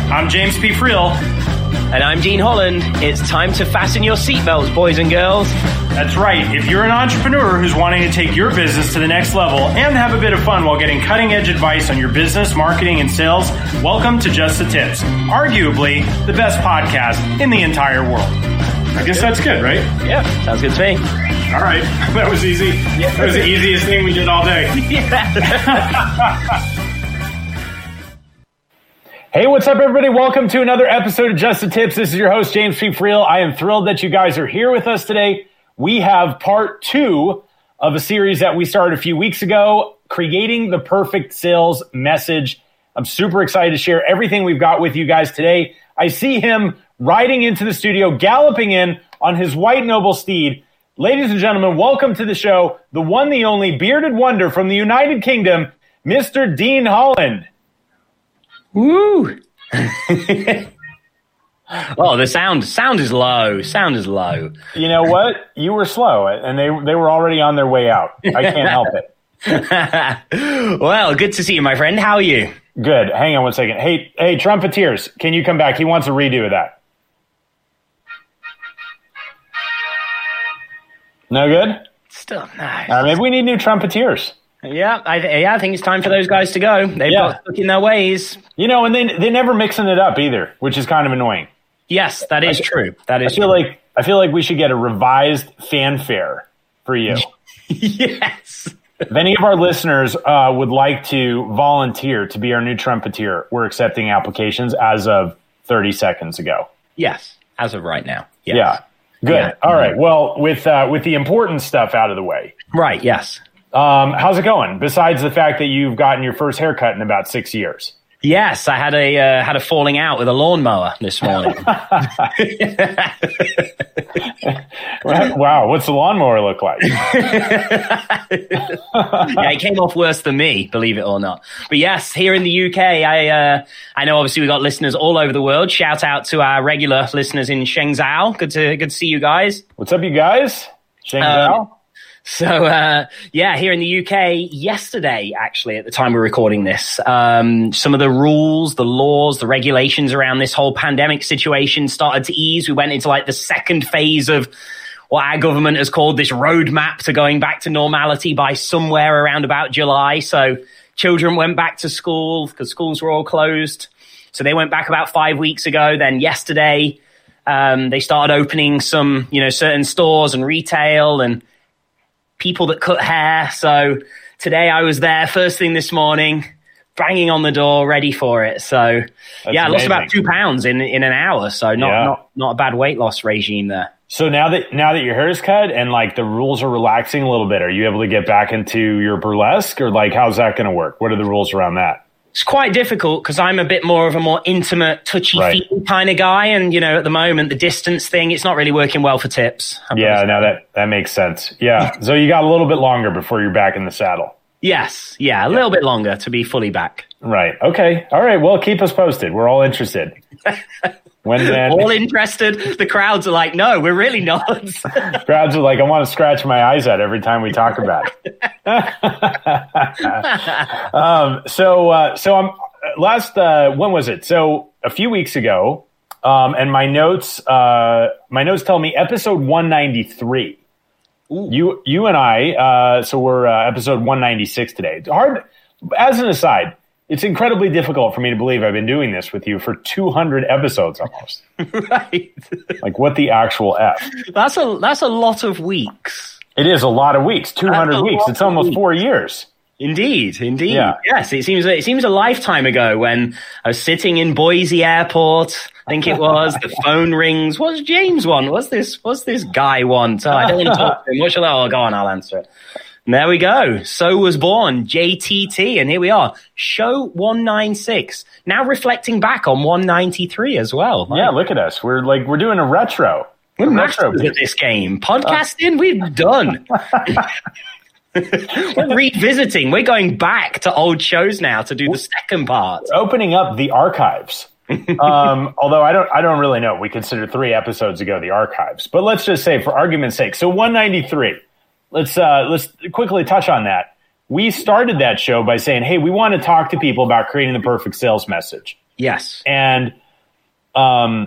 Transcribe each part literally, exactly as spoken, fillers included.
I'm James P. Friel. And I'm Dean Holland. It's time to fasten your seatbelts, boys and girls. That's right. If you're an entrepreneur who's wanting to take your business to the next level and have a bit of fun while getting cutting-edge advice on your business, marketing, and sales, welcome to Just the Tips, arguably the best podcast in the entire world. I guess that's good, right? Yeah, sounds good to me. All right. That was easy. That was the easiest thing we did all day. Yeah. Hey, what's up, everybody? Welcome to another episode of Just the Tips. This is your host, James P. Friel. I am thrilled that you guys are here with us today. We have part two of a series that we started a few weeks ago, Creating the Perfect Sales Message. I'm super excited to share everything we've got with you guys today. I see him riding into the studio, galloping in on his white noble steed. Ladies and gentlemen, welcome to the show, the one, the only bearded wonder from the United Kingdom, Mister Dean Holland. Woo! Oh, the sound sound is low. Sound is low. You know what? You were slow, and they they were already on their way out. I can't help it. Well, good to see you, my friend. How are you? Good. Hang on one second. Hey, hey, Trumpeteers, can you come back? He wants a redo of that. No good? Still nice. Uh, maybe we need new Trumpeteers. Yeah, I th- yeah, I think it's time for those guys to go. They've yeah. got stuck in their ways. You know, and they they never mixing it up either, which is kind of annoying. Yes, that is I, true. That is I feel true. like I feel like we should get a revised fanfare for you. Yes. If any of our listeners uh, would like to volunteer to be our new trumpeter, we're accepting applications as of thirty seconds ago. Yes, as of right now. Yes. Yeah. Good. Yeah. All right. Well, with uh, with the important stuff out of the way. Right. Yes. Um, how's it going? Besides the fact that you've gotten your first haircut in about six years. Yes, I had a uh, had a falling out with a lawnmower this morning. Wow, what's the lawnmower look like? Yeah, it came off worse than me, believe it or not. But yes, here in the U K, I uh, I know obviously we got listeners all over the world. Shout out to our regular listeners in Shenzhou. Good to good to see you guys. What's up, you guys? Shenzhou. Um, So, uh, yeah, here in the U K, yesterday, actually, at the time we're recording this, um, some of the rules, the laws, the regulations around this whole pandemic situation started to ease. We went into like the second phase of what our government has called this roadmap to going back to normality by somewhere around about July. So children went back to school because schools were all closed. So they went back about five weeks ago. Then yesterday, um, they started opening some, you know, certain stores and retail and people that cut hair. So today I was there first thing this morning, banging on the door, ready for it. So That's yeah, I lost amazing. about two pounds in in an hour. So not Yeah. not not a bad weight loss regime there. So now that now that your hair is cut and like the rules are relaxing a little bit, are you able to get back into your burlesque, or like how's that going to work? What are the rules around that? It's quite difficult because I'm a bit more of a more intimate, touchy-feely Right. kind of guy. And, you know, at the moment, the distance thing, it's not really working well for tips. I'm Yeah, probably- no, that, that makes sense. Yeah. So you got a little bit longer before you're back in the saddle. Yes. Yeah, a little bit longer to be fully back. Right. Okay. All right. Well, keep us posted. We're all interested. When then All interested. The crowds are like, no, we're really not. crowds are like, I want to scratch my eyes out every time we talk about it. um, so, uh, so I'm last, uh, when was it? So a few weeks ago, um, and my notes, uh, my notes tell me episode one ninety-three. Ooh. You, you and I, uh, so we're, uh, episode one ninety-six today. It's hard, as an aside, it's incredibly difficult for me to believe I've been doing this with you for two hundred episodes almost. Right. Like, what the actual F? That's a that's a lot of weeks. It is a lot of weeks, two hundred That's a weeks. lot It's of almost weeks. four years. Indeed, indeed. Yeah. Yes, it seems it seems a lifetime ago when I was sitting in Boise Airport. I think it was. The phone rings. What's James want? What's this? What's this guy want? Oh, I don't want to talk to him. What shall I? Oh, go on, I'll answer it. And there we go. So was born J T T, and here we are. Show one ninety-six. Now reflecting back on one ninety-three as well. Yeah, look at us. We're like we're doing a retro. We're a masters retro. at this game. Podcasting, we're done. We're revisiting. We're going back to old shows now to do the second part. Opening up the archives. um, although I don't, I don't really know. We considered three episodes ago the archives, but let's just say, for argument's sake, so one ninety-three. Let's uh, let's quickly touch on that. We started that show by saying, "Hey, we want to talk to people about creating the perfect sales message." Yes. And um,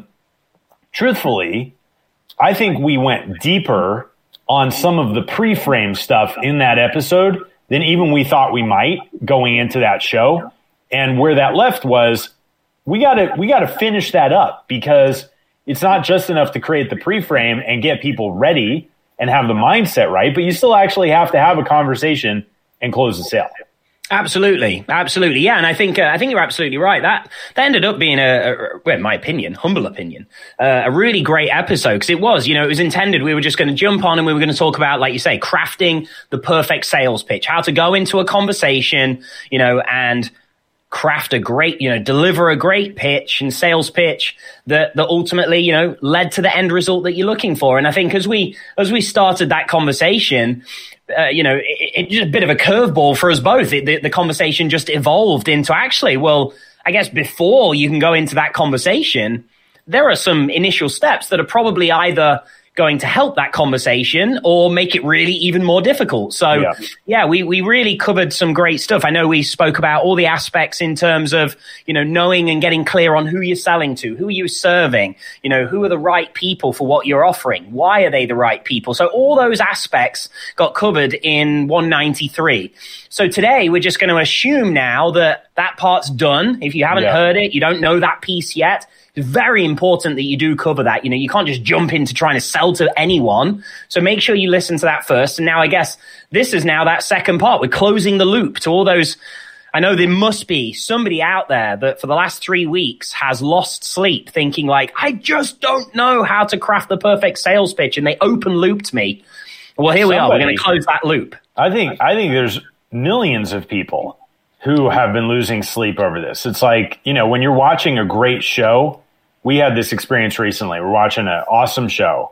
truthfully, I think we went deeper on some of the pre-frame stuff in that episode than even we thought we might going into that show. And where that left was, we gotta we gotta finish that up, because it's not just enough to create the pre-frame and get people ready and have the mindset right, but you still actually have to have a conversation and close the sale. Absolutely, absolutely, yeah, and I think uh, I think you're absolutely right. That that ended up being a, a well, in my opinion, humble opinion, uh, a really great episode, because it was, you know, it was intended. We were just going to jump on and we were going to talk about, like you say, crafting the perfect sales pitch, how to go into a conversation, you know, and craft a great, you know, deliver a great pitch and sales pitch that that ultimately, you know, led to the end result that you're looking for. And I think as we as we started that conversation, Uh, you know, it, it just a bit of a curveball for us both. It, the, the conversation just evolved into actually, well, I guess before you can go into that conversation, there are some initial steps that are probably either going to help that conversation or make it really even more difficult. So, yeah, yeah we, we really covered some great stuff. I know we spoke about all the aspects in terms of, you know, knowing and getting clear on who you're selling to, who are you serving, you know, who are the right people for what you're offering, why are they the right people? So all those aspects got covered in one ninety-three. So today we're just going to assume now that that part's done. If you haven't yeah. heard it, you don't know that piece yet, it's very important that you do cover that. You know, you can't just jump into trying to sell to anyone. So make sure you listen to that first. And now I guess this is now that second part. We're closing the loop to all those. I know there must be somebody out there that for the last three weeks has lost sleep thinking like, I just don't know how to craft the perfect sales pitch. And they open looped me. Well, here Somebody, we are. We're going to close that loop. I think, I think there's millions of people who have been losing sleep over this. It's like, you know, when you're watching a great show, we had this experience recently. We're watching an awesome show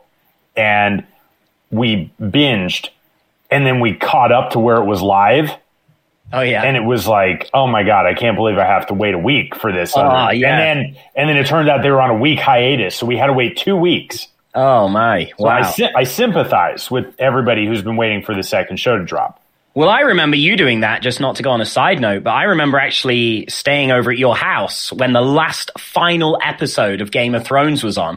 and we binged and then we caught up to where it was live. Oh yeah. And it was like, oh my God, I can't believe I have to wait a week for this. Oh, yeah. And then, and then it turned out they were on a week hiatus. So we had to wait two weeks. Oh my. Wow. So I, I sympathize with everybody who's been waiting for the second show to drop. Well, I remember you doing that, just not to go on a side note, but I remember actually staying over at your house when the last final episode of Game of Thrones was on.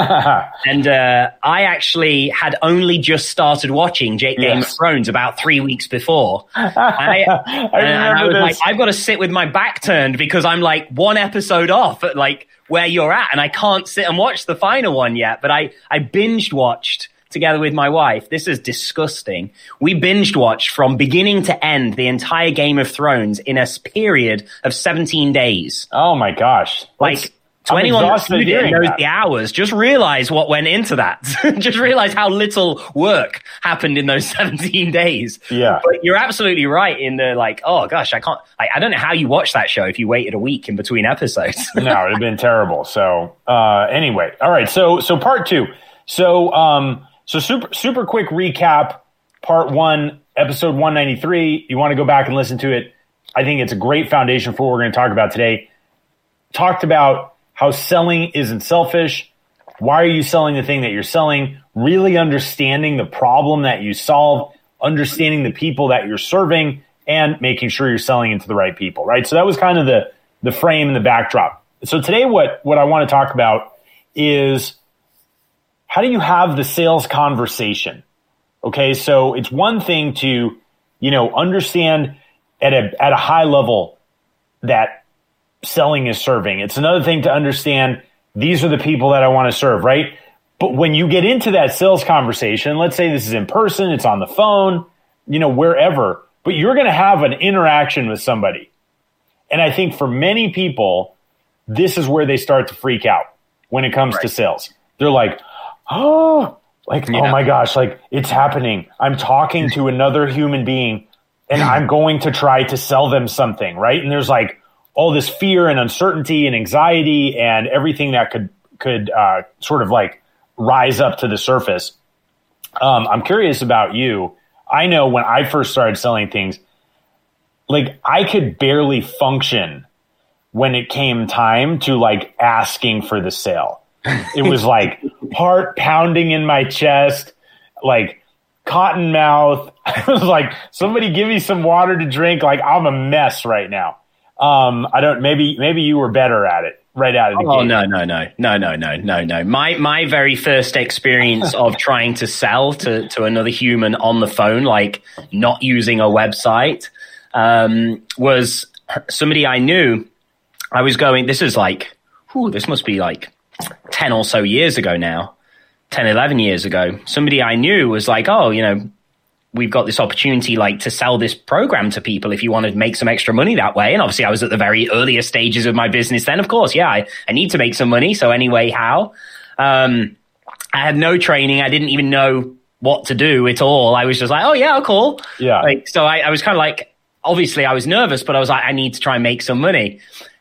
and uh, I actually had only just started watching Game yes. of Thrones about three weeks before. And I, I, and I was this. like, I've got to sit with my back turned because I'm like one episode off at like where you're at, and I can't sit and watch the final one yet. But I, I binged watched together with my wife. This is disgusting. We binged watched from beginning to end the entire Game of Thrones in a period of seventeen days. Oh my gosh. Like Let's, to I'm anyone that knows that. the hours, just realize what went into that. Just realize how little work happened in those seventeen days. Yeah. But you're absolutely right in the like, oh gosh, I can't, I, I don't know how you watch that show if you waited a week in between episodes. No, it'd have been terrible. So uh, anyway, all right. So, so part two. So, um, So super super quick recap, part one, episode one ninety-three. You want to go back and listen to it. I think it's a great foundation for what we're going to talk about today. Talked about how selling isn't selfish. Why are you selling the thing that you're selling? Really understanding the problem that you solve, understanding the people that you're serving, and making sure you're selling into the right people, right? So that was kind of the, the frame and the backdrop. So today what, what I want to talk about is how do you have the sales conversation? Okay, so it's one thing to, you know, understand at a at a high level that selling is serving. It's another thing to understand these are the people that I want to serve, right? But when you get into that sales conversation, let's say this is in person, it's on the phone, you know, wherever, but you're going to have an interaction with somebody. And I think for many people, this is where they start to freak out when it comes right. to sales. They're like, oh, like, yeah. oh my gosh, like it's happening. I'm talking to another human being and I'm going to try to sell them something, right? And there's like all this fear and uncertainty and anxiety and everything that could, could uh, sort of like rise up to the surface. Um, I'm curious about you. I know when I first started selling things, like I could barely function when it came time to like asking for the sale. It was like heart pounding in my chest, like cotton mouth. I was like, somebody give me some water to drink. Like I'm a mess right now. Um, I don't, maybe, maybe you were better at it right out of the oh, gate. no, no, no, no, no, no, no, no. My, my very first experience of trying to sell to, to another human on the phone, like not using a website, um, was somebody I knew. I was going, this is like, whew, this must be like ten or so years ago now, ten, eleven years ago. Somebody I knew was like, oh, you know, we've got this opportunity like to sell this program to people if you want to make some extra money that way. And obviously I was at the very earliest stages of my business then. Of course, yeah, I, I need to make some money. So anyway, how? Um, I had no training. I didn't even know what to do at all. I was just like, oh yeah, cool. Yeah. Like, so I, I was kind of like, obviously I was nervous, but I was like, I need to try and make some money.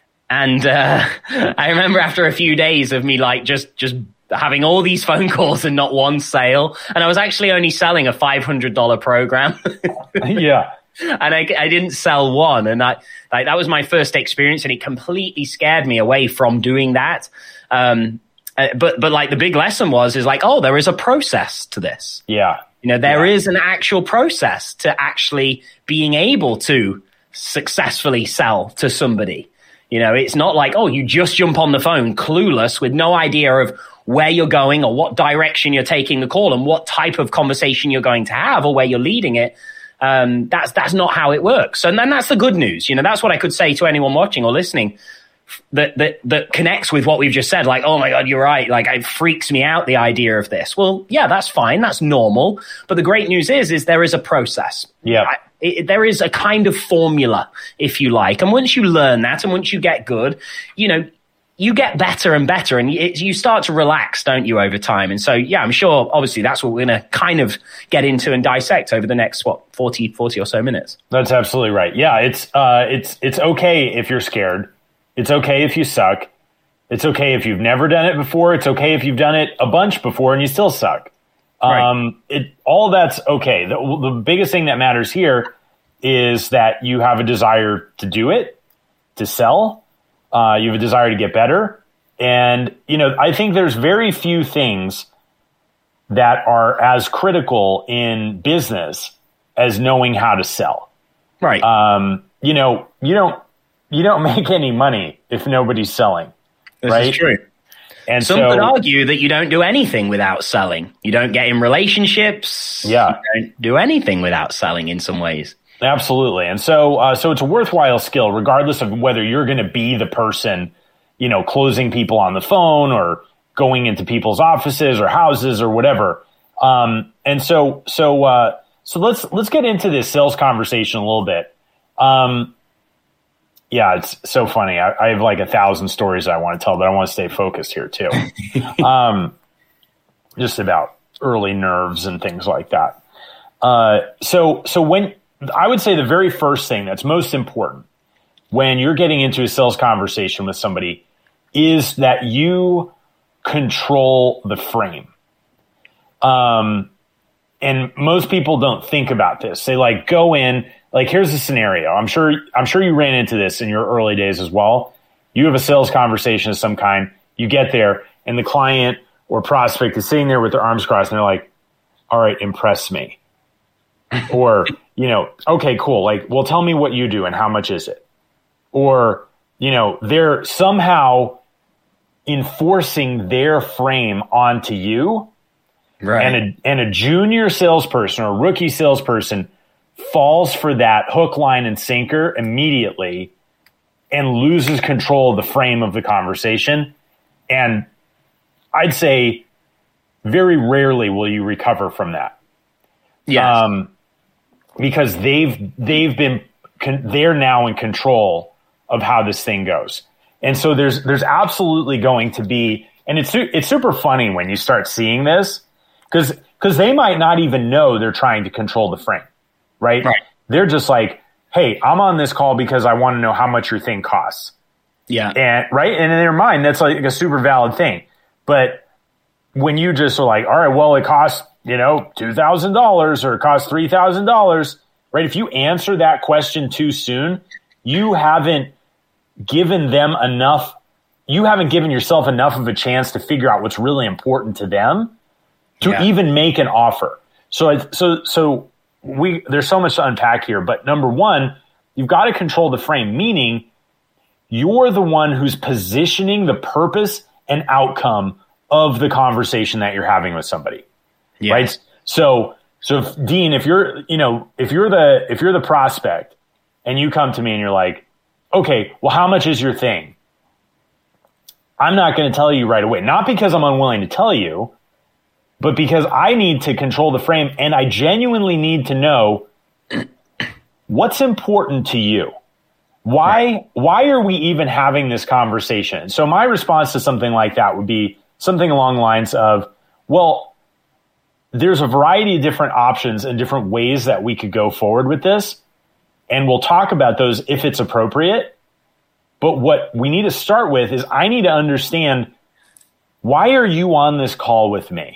And uh, I remember after a few days of me like just, just having all these phone calls and not one sale. And I was actually only selling a five hundred dollars program. Yeah. And I, I didn't sell one. And I, like, that was my first experience, and it completely scared me away from doing that. Um, uh, but, but like the big lesson was, is like, oh, there is a process to this. Yeah. You know, there yeah. is an actual process to actually being able to successfully sell to somebody. You know, it's not like, oh, you just jump on the phone clueless with no idea of where you're going or what direction you're taking the call and what type of conversation you're going to have or where you're leading it. Um, that's that's not how it works. And then that's the good news. You know, that's what I could say to anyone watching or listening that that that connects with what we've just said. Like, oh my God, you're right. Like, it freaks me out, the idea of this. Well, yeah, that's fine. That's normal. But the great news is, is there is a process. Yeah. I, It, there is a kind of formula, if you like. And once you learn that and once you get good, you know, you get better and better, and it, you start to relax, don't you, over time? And so, yeah, I'm sure, obviously, that's what we're going to kind of get into and dissect over the next, what, forty, forty or so minutes. That's absolutely right. Yeah, it's uh, it's it's okay if you're scared. It's okay if you suck. It's okay if you've never done it before. It's okay if you've done it a bunch before and you still suck. Right. Um, it, all that's okay. The, the biggest thing that matters here is that you have a desire to do it, to sell. Uh, you have a desire to get better. And, you know, I think there's very few things that are as critical in business as knowing how to sell. Right. Um, you know, you don't, you don't make any money if nobody's selling. This right? is true. And Some so, could argue that you don't do anything without selling. You don't get in relationships. Yeah. You don't do anything without selling in some ways. Absolutely. And so, uh, so it's a worthwhile skill, regardless of whether you're going to be the person, you know, closing people on the phone or going into people's offices or houses or whatever. Um, and so, so, uh, so let's, let's get into this sales conversation a little bit. Um, Yeah, it's so funny. I, I have like a thousand stories I want to tell, but I want to stay focused here too. um, just about early nerves and things like that. Uh, so, so when I would say the very first thing that's most important when you're getting into a sales conversation with somebody is that you control the frame. Um, and most people don't think about this. They like go in. Like, here's the scenario. I'm sure, I'm sure you ran into this in your early days as well. You have a sales conversation of some kind. You get there and the client or prospect is sitting there with their arms crossed and they're like, all right, impress me. Or, you know, okay, cool. Like, well, tell me what you do and how much is it? Or, you know, they're somehow enforcing their frame onto you. Right. And a, and a junior salesperson or a rookie salesperson falls for that hook, line, and sinker immediately and loses control of the frame of the conversation. And I'd say very rarely will you recover from that. Yeah. Um, because they've, they've been, con- they're now in control of how this thing goes. And so there's, there's absolutely going to be, and it's, it's super funny when you start seeing this because, because they might not even know they're trying to control the frame. Right? Right. They're just like, hey, I'm on this call because I want to know how much your thing costs. Yeah. And right. And in their mind, that's like a super valid thing. But when you just are like, all right, well, it costs, you know, two thousand dollars or it costs three thousand dollars, right? If you answer that question too soon, you haven't given them enough. You haven't given yourself enough of a chance to figure out what's really important to them to yeah. even make an offer. So, so, so, We there's so much to unpack here, but number one, you've got to control the frame, meaning you're the one who's positioning the purpose and outcome of the conversation that you're having with somebody. Yes. Right? So, so if, Dean, if you're, you know, if you're the, if you're the prospect and you come to me and you're like, okay, well, how much is your thing? I'm not going to tell you right away, not because I'm unwilling to tell you, but because I need to control the frame and I genuinely need to know what's important to you. Why, why are we even having this conversation? So my response to something like that would be something along the lines of, well, there's a variety of different options and different ways that we could go forward with this. And we'll talk about those if it's appropriate. But what we need to start with is I need to understand, why are you on this call with me?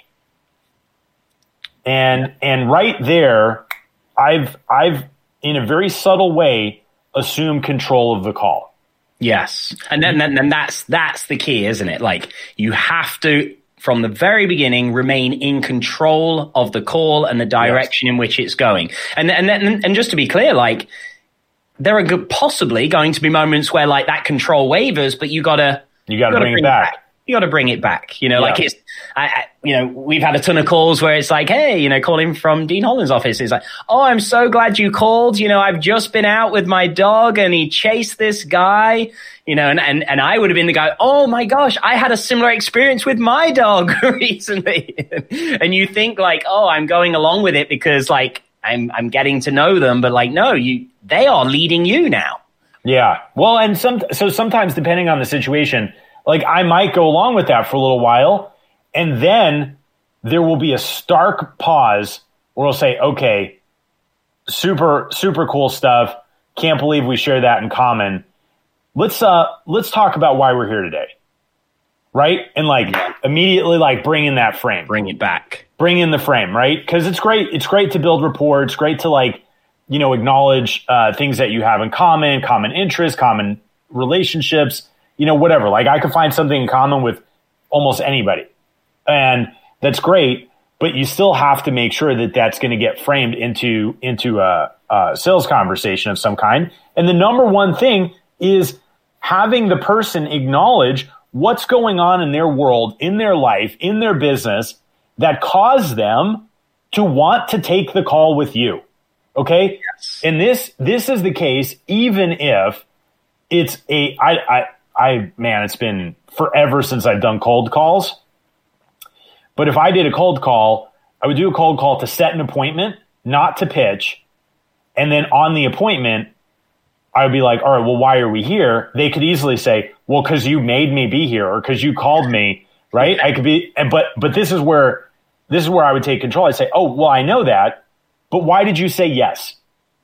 And, and right there, I've, I've in a very subtle way, assume control of the call. Yes. And then, then, then that's, that's the key, isn't it? Like, you have to, from the very beginning, remain in control of the call and the direction yes. in which it's going. And, and then, and just to be clear, like, there are good, possibly going to be moments where like that control wavers, but you gotta, you gotta, you gotta bring, bring it back. It back. You got to bring it back, you know, yeah. like it's, I, I, you know, we've had a ton of calls where it's like, hey, you know, calling from Dean Holland's office. It's like, oh, I'm so glad you called. You know, I've just been out with my dog and he chased this guy, you know, and, and, and I would have been the guy, oh my gosh, I had a similar experience with my dog recently. And you think like, oh, I'm going along with it because like I'm, I'm getting to know them, but like, no, you, they are leading you now. Yeah. Well, and some, so sometimes depending on the situation, like I might go along with that for a little while, and then there will be a stark pause where we'll say, okay, super, super cool stuff. Can't believe we share that in common. Let's, uh, let's talk about why we're here today. Right. And like yeah. immediately like bring in that frame, bring it back, bring in the frame. Right. Cause it's great. It's great to build rapport. It's great to like, you know, acknowledge, uh, things that you have in common, common interests, common relationships, you know, whatever. Like I could find something in common with almost anybody. And that's great, but you still have to make sure that that's going to get framed into, into a, a sales conversation of some kind. And the number one thing is having the person acknowledge what's going on in their world, in their life, in their business that caused them to want to take the call with you. Okay. Yes. And this, this is the case, even if it's a, I, I, I, man, it's been forever since I've done cold calls. But if I did a cold call, I would do a cold call to set an appointment, not to pitch. And then on the appointment, I would be like, all right, well, why are we here? They could easily say, well, because you made me be here or because you called me, right? I could be, but, but this is where, this is where I would take control. I'd say, oh, well, I know that, but why did you say yes?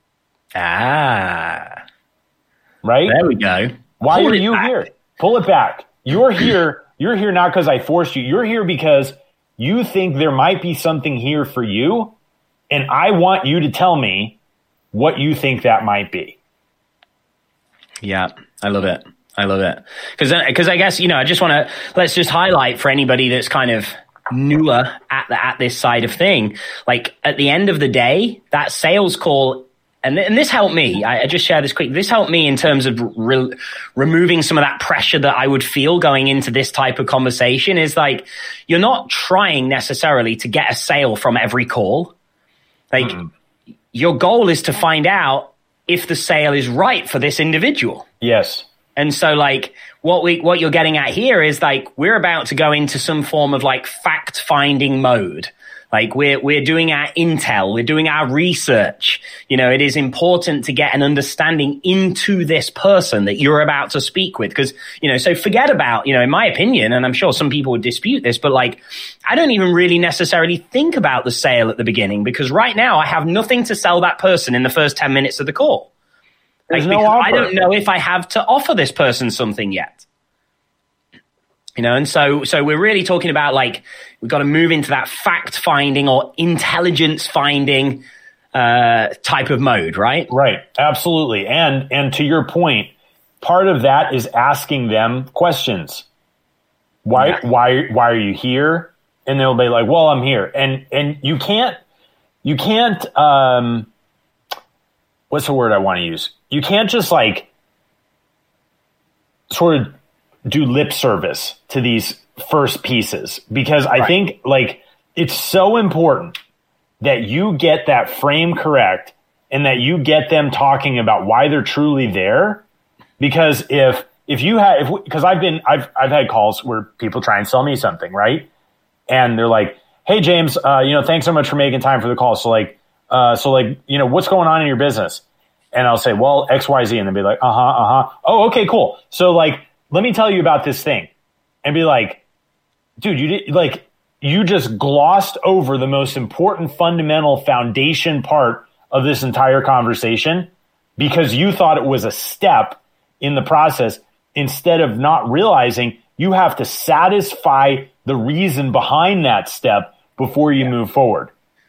Ah, right. There we go. Why Pull are you back. here? Pull it back. You're here. You're here not because I forced you. You're here because you think there might be something here for you. And I want you to tell me what you think that might be. Yeah, I love it. I love it. Because because I guess, you know, I just want to, let's just highlight for anybody that's kind of newer at the, at this side of thing. Like at the end of the day, that sales call, and, and this helped me. I, I just share this quick. This helped me in terms of re- removing some of that pressure that I would feel going into this type of conversation is like, you're not trying necessarily to get a sale from every call. Like mm. your goal is to find out if the sale is right for this individual. Yes. And so like what we, what you're getting at here is like, we're about to go into some form of like fact finding mode. Like we're, we're doing our intel, we're doing our research. You know, it is important to get an understanding into this person that you're about to speak with. Cause, you know, so forget about, you know, in my opinion, and I'm sure some people would dispute this, but like, I don't even really necessarily think about the sale at the beginning because right now I have nothing to sell that person in the first ten minutes of the call. Like, no offer. I don't know if I have to offer this person something yet. You know, and so, so we're really talking about like, we've got to move into that fact finding or intelligence finding, uh, type of mode, right? Right. Absolutely. And, and to your point, part of that is asking them questions. Why, yeah. why, why are you here? And they'll be like, well, I'm here. And, and you can't, you can't, um, what's the word I want to use? You can't just like sort of do lip service to these first pieces, because I right. think like it's so important that you get that frame correct and that you get them talking about why they're truly there. Because if if you have, if because I've been I've I've had calls where people try and sell me something, right? And they're like, "Hey James, uh, you know, thanks so much for making time for the call. So like, uh, so like, you know, what's going on in your business?" And I'll say, "Well, X, Y, Z," and they'll be like, "Uh huh, uh huh. Oh, okay, cool. So like, let me tell you about this thing," and be like, "Dude, you did like you just glossed over the most important fundamental foundation part of this entire conversation because you thought it was a step in the process instead of not realizing you have to satisfy the reason behind that step before you move forward."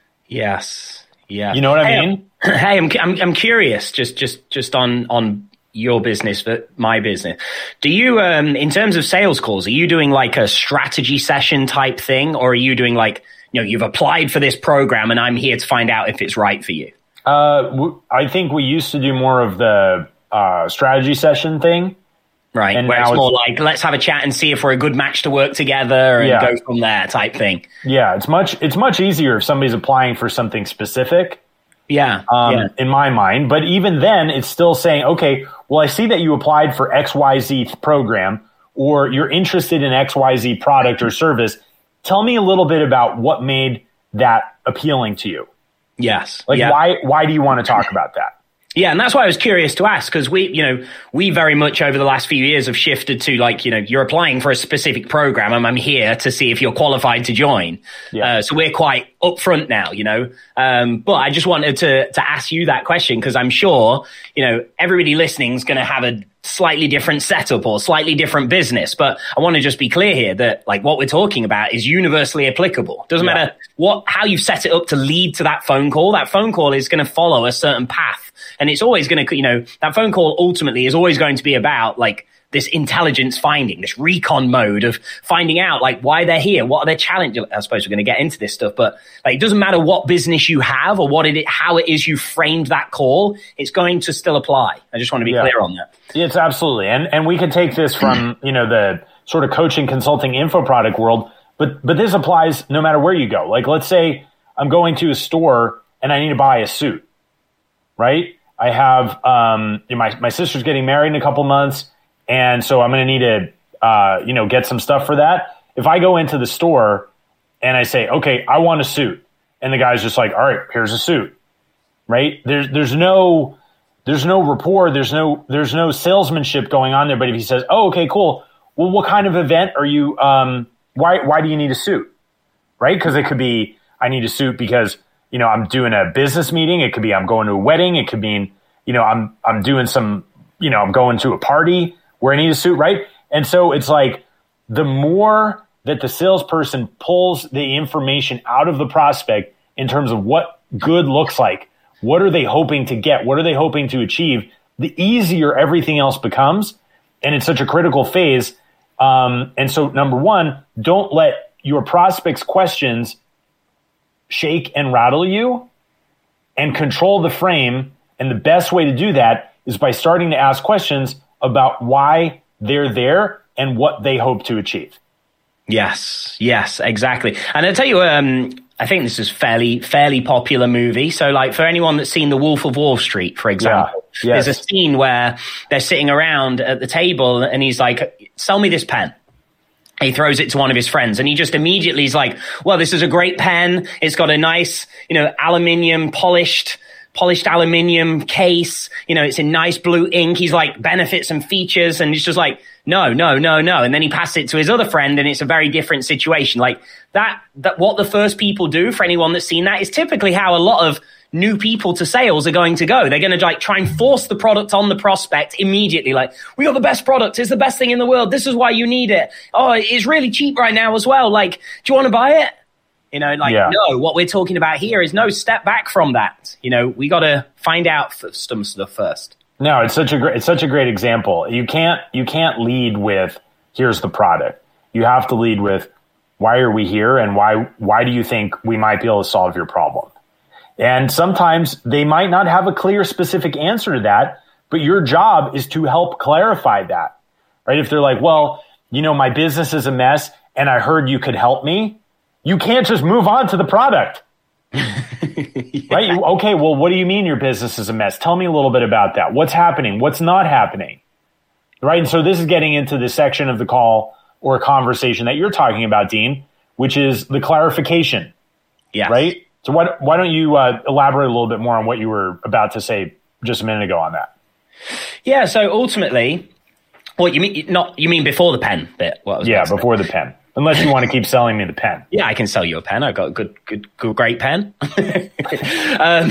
Yes. Yeah. You know what I hey, mean? I'm, hey, I'm, I'm, I'm curious just, just, just on, on your business, but my business. Do you, um, in terms of sales calls, are you doing like a strategy session type thing, or are you doing like, you know, you've applied for this program and I'm here to find out if it's right for you? Uh, w- I think we used to do more of the, uh, strategy session thing. Right. And where it's more it's, like, let's have a chat and see if we're a good match to work together and yeah. go from there type thing. Yeah. It's much, it's much easier if somebody's applying for something specific. Yeah, um, yeah. In my mind. But even then, it's still saying, okay, well, I see that you applied for X Y Z program, or you're interested in X Y Z product or service. Tell me a little bit about what made that appealing to you. Yes. Like, yeah. why, why do you want to talk about that? Yeah, and that's why I was curious to ask, because we, you know, we very much over the last few years have shifted to like, you know, you're applying for a specific program and I'm here to see if you're qualified to join. Yeah. Uh, so we're quite upfront now, you know. Um, but I just wanted to to ask you that question because I'm sure, you know, everybody listening is going to have a slightly different setup or slightly different business. But I want to just be clear here that like what we're talking about is universally applicable. Doesn't yeah. matter what how you've set it up to lead to that phone call. That phone call is going to follow a certain path. And it's always going to, you know, that phone call ultimately is always going to be about like this intelligence finding, this recon mode of finding out like why they're here, what are their challenges. I suppose we're going to get into this stuff, but like it doesn't matter what business you have or what it, how it is you framed that call, it's going to still apply. I just want to be yeah. clear on that. It's absolutely. And and we can take this from, you know, the sort of coaching, consulting, info product world, but but this applies no matter where you go. Like, let's say I'm going to a store and I need to buy a suit, right? I have, um, my, my sister's getting married in a couple months. And so I'm going to need to, uh, you know, get some stuff for that. If I go into the store and I say, okay, I want a suit. And the guy's just like, all right, here's a suit, right? There's, there's no, there's no rapport. There's no, there's no salesmanship going on there. But if he says, oh, okay, cool. Well, what kind of event are you, um, why, why do you need a suit? Right? Cause it could be, I need a suit because, you know, I'm doing a business meeting. It could be I'm going to a wedding. It could mean, you know, I'm I'm doing some, you know, I'm going to a party where I need a suit, right? And so it's like the more that the salesperson pulls the information out of the prospect in terms of what good looks like, what are they hoping to get, what are they hoping to achieve, the easier everything else becomes. And it's such a critical phase. Um, and so number one, don't let your prospect's questions shake and rattle you, and control the frame. And the best way to do that is by starting to ask questions about why they're there and what they hope to achieve. Yes, yes, exactly. And I'll tell you, um, I think this is fairly, fairly popular movie. So like for anyone that's seen The Wolf of Wall Street, for example, yeah, yes. there's a scene where they're sitting around at the table and he's like, sell me this pen. He throws it to one of his friends and he just immediately is like, well, this is a great pen. It's got a nice, you know, aluminium polished, polished aluminium case. You know, it's in nice blue ink. He's like benefits and features. And he's just like, no, no, no, no. And then he passes it to his other friend and it's a very different situation. Like that, that what the first people do for anyone that's seen that is typically how a lot of new people to sales are going to go. They're going to like try and force the product on the prospect immediately. Like, we got the best product. It's the best thing in the world. This is why you need it. Oh, it's really cheap right now as well. Like, do you want to buy it? You know, like, yeah. no, what we're talking about here is no step back from that. You know, we got to find out some stuff first. No, it's such a great, it's such a great example. You can't, you can't lead with, here's the product. You have to lead with, why are we here? And why, why do you think we might be able to solve your problem? And sometimes they might not have a clear, specific answer to that, but your job is to help clarify that. right? If they're like, well, you know, my business is a mess and I heard you could help me, you can't just move on to the product. Yeah. Right? You, okay, well, what do you mean your business is a mess? Tell me a little bit about that. What's happening? What's not happening? Right? And so this is getting into the section of the call or conversation that you're talking about, Dean, which is the clarification. Yeah. Right? So why, why don't you uh, elaborate a little bit more on what you were about to say just a minute ago on that? Yeah, so ultimately, what you mean, not, you mean before the pen bit? What I was yeah, before the pen. Unless you want to keep selling me the pen. Yeah, I can sell you a pen. I've got a good, good, good great pen. um,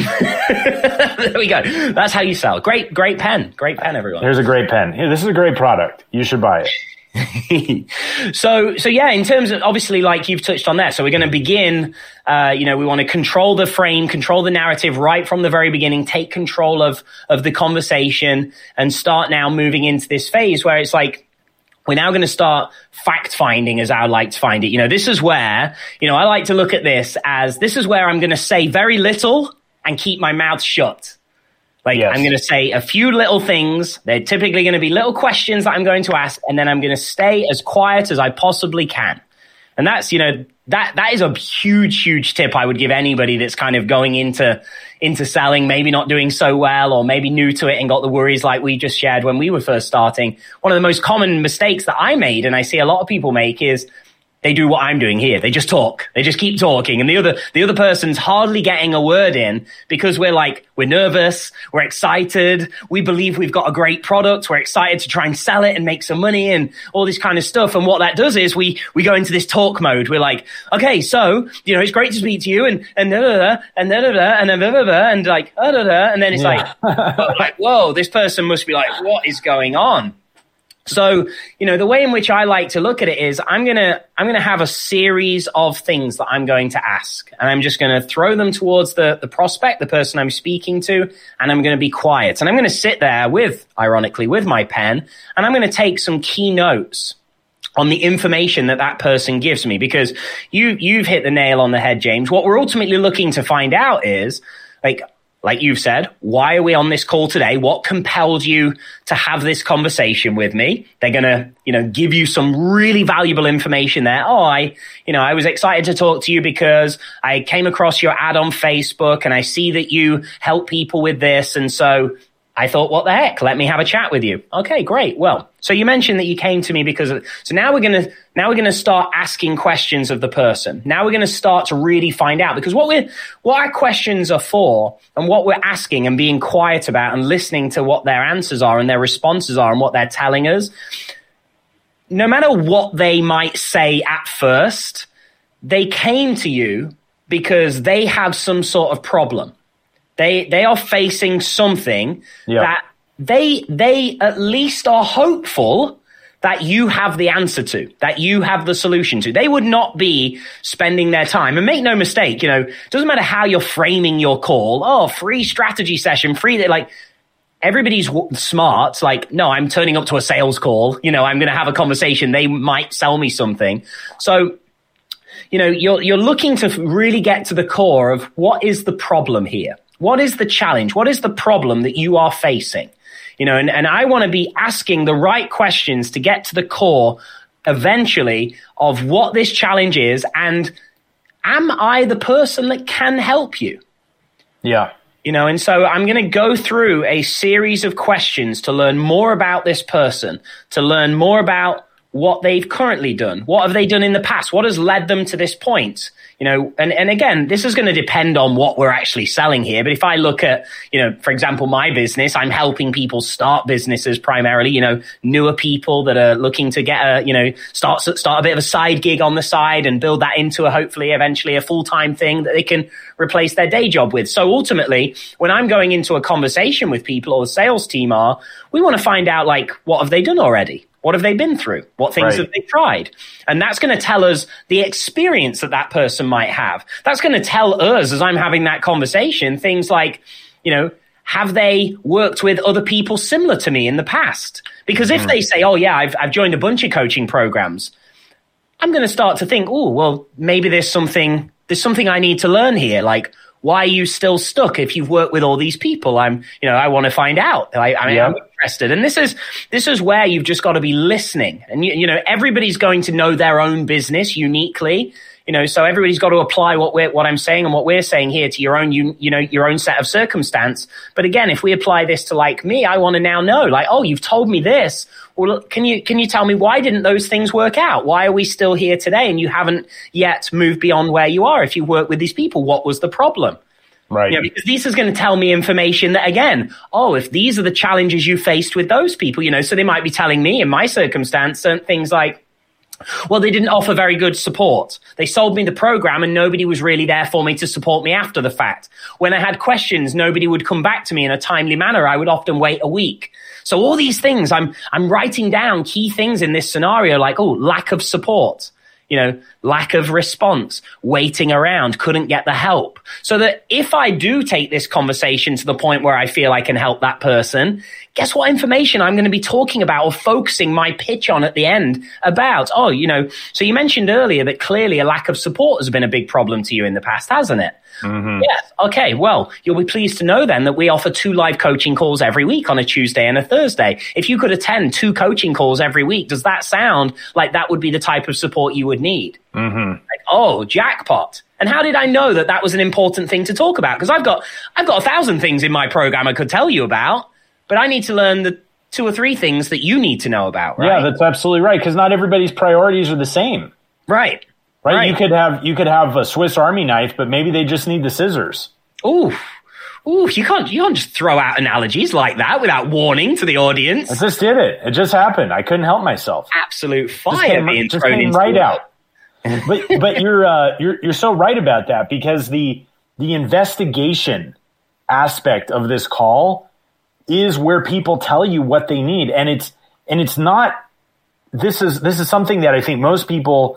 there we go. That's how you sell. Great, great pen. Great pen, everyone. Here's a great pen. Here, this is a great product. You should buy it. so, so yeah, in terms of, obviously, like you've touched on that. So we're going to begin, uh, you know, we want to control the frame, control the narrative right from the very beginning, take control of, of the conversation and start now moving into this phase where it's like, we're now going to start fact finding, as I like to find it. You know, this is where, you know, I like to look at this as this is where I'm going to say very little and keep my mouth shut. Like yes. I'm going to say a few little things. They're typically going to be little questions that I'm going to ask, and then I'm going to stay as quiet as I possibly can. And that's, you know, that that is a huge, huge tip I would give anybody that's kind of going into into selling, maybe not doing so well, or maybe new to it and got the worries like we just shared when we were first starting. One of the most common mistakes that I made, and I see a lot of people make, is they do what I'm doing here. They just talk. They just keep talking. And the other, the other person's hardly getting a word in because we're like, we're nervous. We're excited. We believe we've got a great product. We're excited to try and sell it and make some money and all this kind of stuff. And what that does is we, we go into this talk mode. We're like, okay, so, you know, it's great to speak to you and, and da da da, and da da da, and da da da, and like, da da da. And then it's yeah. like, like, whoa, this person must be like, what is going on? So, you know, the way in which I like to look at it is I'm going to, I'm going to have a series of things that I'm going to ask, and I'm just going to throw them towards the, the prospect, the person I'm speaking to, and I'm going to be quiet. And I'm going to sit there with, ironically, with my pen, and I'm going to take some key notes on the information that that person gives me, because you, you've hit the nail on the head, James. What we're ultimately looking to find out is, like, Like you've said, why are we on this call today? What compelled you to have this conversation with me? They're going to, you know, give you some really valuable information there. Oh, I, you know, I was excited to talk to you because I came across your ad on Facebook and I see that you help people with this. And so I thought, what the heck? Let me have a chat with you. Okay, great. Well, so you mentioned that you came to me because of, so now we're going to, now we're going to start asking questions of the person. Now we're going to start to really find out, because what we're, what our questions are for and what we're asking and being quiet about and listening to what their answers are and their responses are and what they're telling us, no matter what they might say at first, they came to you because they have some sort of problem. They they are facing something yeah. that they they at least are hopeful that you have the answer to, that you have the solution to. They would not be spending their time. And make no mistake, you know, it doesn't matter how you're framing your call. Oh, free strategy session, free, like everybody's smart. Like, no, I'm turning up to a sales call. You know, I'm going to have a conversation. They might sell me something. So, you know, you're you're looking to really get to the core of what is the problem here. What is the challenge? What is the problem that you are facing? You know, and, and I want to be asking the right questions to get to the core eventually of what this challenge is. And am I the person that can help you? Yeah. You know, and so I'm going to go through a series of questions to learn more about this person, to learn more about what they've currently done. What have they done in the past? What has led them to this point? You know, and, and again, this is going to depend on what we're actually selling here. But if I look at, you know, for example, my business, I'm helping people start businesses primarily, you know, newer people that are looking to get a, you know, start, start a bit of a side gig on the side and build that into a, hopefully eventually a full-time thing that they can replace their day job with. So ultimately, when I'm going into a conversation with people, or the sales team are, we want to find out, like, what have they done already? What have they been through? What things right. have they tried? And that's going to tell us the experience that that person might have. That's going to tell us, as I'm having that conversation, things like, you know, have they worked with other people similar to me in the past? Because if mm. they say, oh, yeah, I've, I've joined a bunch of coaching programs, I'm going to start to think, oh, well, maybe there's something, there's something I need to learn here. Like, Why are you still stuck if you've worked with all these people? I'm, you know, I want to find out. I, I mean, yeah. I'm interested. And this is, this is where you've just got to be listening. And, you, you know, everybody's going to know their own business uniquely. You know, so everybody's got to apply what we're, what I'm saying and what we're saying here to your own, you, you know, your own set of circumstance. But again, if we apply this to like me, I want to now know, like, oh, you've told me this. Well, can you, can you tell me why didn't those things work out? Why are we still here today? And you haven't yet moved beyond where you are. If you work with these people, what was the problem? Right. You know, because this is going to tell me information that, again, oh, if these are the challenges you faced with those people, you know, so they might be telling me in my circumstance certain things like, well, they didn't offer very good support. They sold me the program and nobody was really there for me to support me after the fact. When I had questions, nobody would come back to me in a timely manner. I would often wait a week. So all these things, I'm, I'm writing down key things in this scenario, like, oh, lack of support, you know, lack of response, waiting around, couldn't get the help. So that if I do take this conversation to the point where I feel I can help that person, guess what information I'm going to be talking about or focusing my pitch on at the end about? Oh, you know, so you mentioned earlier that clearly a lack of support has been a big problem to you in the past, hasn't it? Mm-hmm. Yes. Okay. Well, you'll be pleased to know then that we offer two live coaching calls every week on a Tuesday and a Thursday. If you could attend two coaching calls every week, does that sound like that would be the type of support you would need? Mm-hmm. Like, oh, jackpot. And how did I know that that was an important thing to talk about? Because I've got, I've got a thousand things in my program I could tell you about, but I need to learn the two or three things that you need to know about, right? Yeah, that's absolutely right. Because not everybody's priorities are the same. Right. Right? Right. You could have you could have a Swiss Army knife, but maybe they just need the scissors. Ooh. Ooh, you can't you can't just throw out analogies like that without warning to the audience. I just did it. It just happened. I couldn't help myself. Absolute fire just came, being just thrown came into right it. out. But but you're uh, you're you're so right about that, because the the investigation aspect of this call is where people tell you what they need, and it's and it's not. This is this is something that I think most people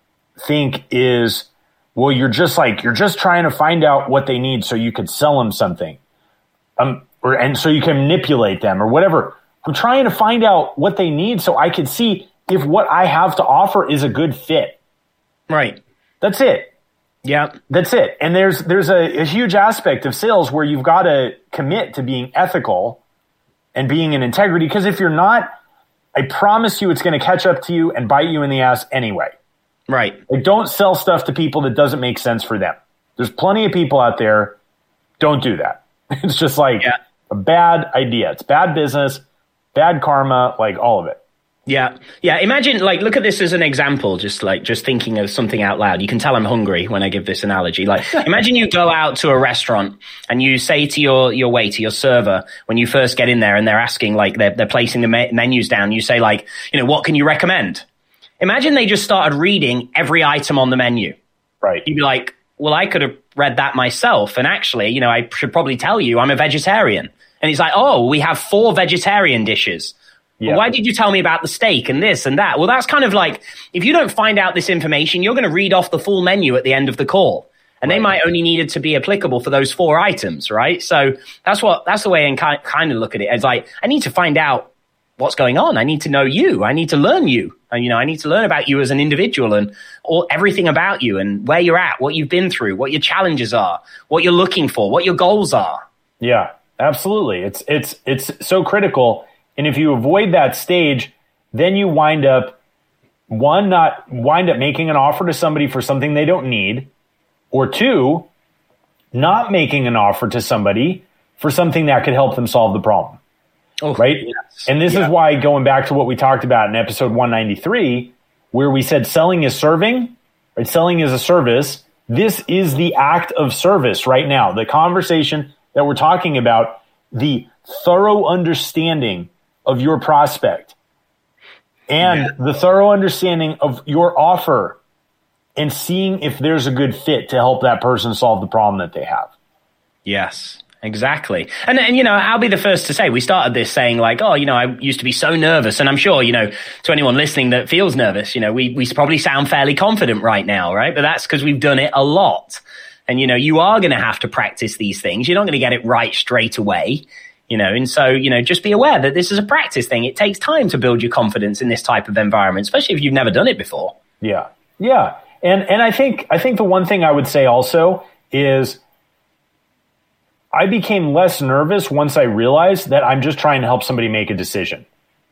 think is, well, you're just like, you're just trying to find out what they need so you could sell them something. Um, or, and so you can manipulate them or whatever. I'm trying to find out what they need so I can see if what I have to offer is a good fit. Right. That's it. Yeah. That's it. And there's, there's a, a huge aspect of sales where you've got to commit to being ethical and being in integrity. Because if you're not, I promise you it's going to catch up to you and bite you in the ass anyway. Right. Like, don't sell stuff to people that doesn't make sense for them. There's plenty of people out there. Don't do that. It's just like yeah. a bad idea. It's bad business, bad karma, like all of it. Yeah. Yeah. Imagine, like, look at this as an example, just like, just thinking of something out loud. You can tell I'm hungry when I give this analogy. Like, imagine you go out to a restaurant and you say to your, your waiter, your server, when you first get in there and they're asking, like, they're, they're placing the me- menus down, you say, like, you know, what can you recommend? Imagine they just started reading every item on the menu. Right. You'd be like, well, I could have read that myself. And actually, you know, I should probably tell you I'm a vegetarian. And he's like, oh, we have four vegetarian dishes. Yeah. Well, why did you tell me about the steak and this and that? Well, that's kind of like, if you don't find out this information, you're going to read off the full menu at the end of the call. And right. they might only need it to be applicable for those four items, right? So that's what, that's the way I kind of look at it. It's like, I need to find out what's going on. I need to know you. I need to learn you. And, you know, I need to learn about you as an individual and all, everything about you and where you're at, what you've been through, what your challenges are, what you're looking for, what your goals are. Yeah, absolutely. It's, it's, it's so critical. And if you avoid that stage, then you wind up, one, not wind up making an offer to somebody for something they don't need, or two, not making an offer to somebody for something that could help them solve the problem. Oh, right? Yes. And this yeah. is why, going back to what we talked about in episode one ninety-three, where we said selling is serving, right? Selling is a service. This is the act of service right now. The conversation that we're talking about, the thorough understanding of your prospect and yeah. the thorough understanding of your offer and seeing if there's a good fit to help that person solve the problem that they have. Yes. Exactly. And, and, you know, I'll be the first to say, we started this saying like, oh, you know, I used to be so nervous. And I'm sure, you know, to anyone listening that feels nervous, you know, we, we probably sound fairly confident right now, right? But that's because we've done it a lot. And, you know, you are going to have to practice these things. You're not going to get it right straight away, you know. And so, you know, just be aware that this is a practice thing. It takes time to build your confidence in this type of environment, especially if you've never done it before. Yeah. Yeah. And, and I think, I think the one thing I would say also is, I became less nervous once I realized that I'm just trying to help somebody make a decision.